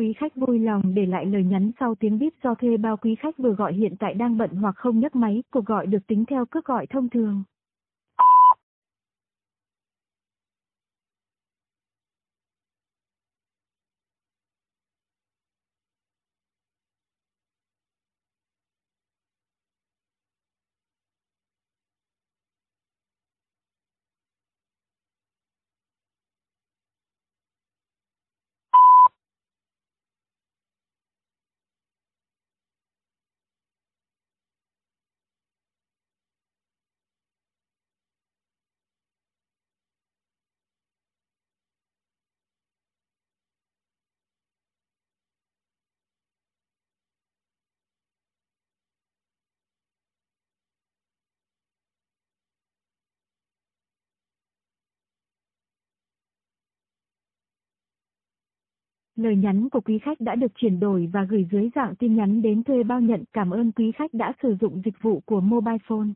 quý khách vui lòng để lại lời nhắn sau tiếng bíp do thuê bao quý khách vừa gọi hiện tại đang bận hoặc không nhấc máy, cuộc gọi được tính theo cước gọi thông thường. Lời nhắn của quý khách đã được chuyển đổi và gửi dưới dạng tin nhắn đến thuê bao nhận. Cảm ơn quý khách đã sử dụng dịch vụ của Mobile Phone.